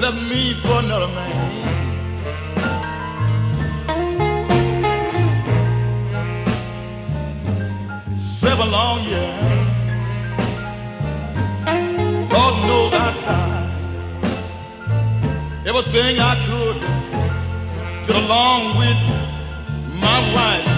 left me for another man. 7 long years. Lord knows I tried everything I could to get along with my wife.